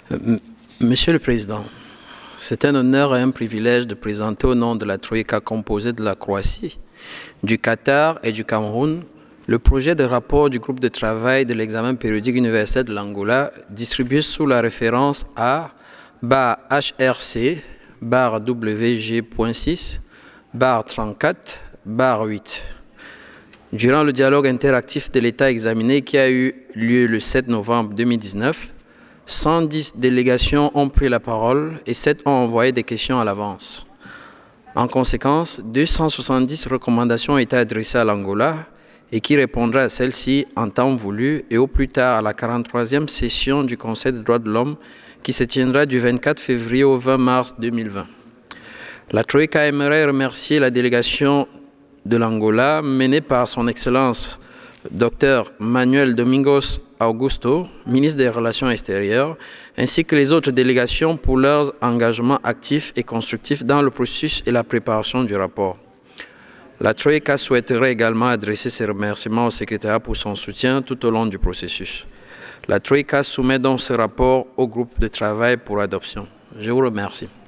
Monsieur le Président, c'est un honneur et un privilège de présenter au nom de la Troïka composée de la Croatie, du Qatar et du Cameroun le projet de rapport du groupe de travail de l'examen périodique universel de l'Angola distribué sous la référence A/HRC/WG.6/34/8. Durant le dialogue interactif de l'État examiné qui a eu lieu le 7 novembre 2019, 110 délégations ont pris la parole et 7 ont envoyé des questions à l'avance. En conséquence, 270 recommandations ont été adressées à l'Angola et qui répondra à celle-ci en temps voulu et au plus tard à la 43e session du Conseil des droits de l'homme qui se tiendra du 24 février au 20 mars 2020. La Troïka aimerait remercier la délégation de l'Angola menée par son Excellence Dr Manuel Domingos Augusto, ministre des Relations extérieures, ainsi que les autres délégations pour leur engagement actif et constructif dans le processus et la préparation du rapport. La Troïka souhaiterait également adresser ses remerciements au secrétariat pour son soutien tout au long du processus. La Troïka soumet donc ce rapport au groupe de travail pour adoption. Je vous remercie.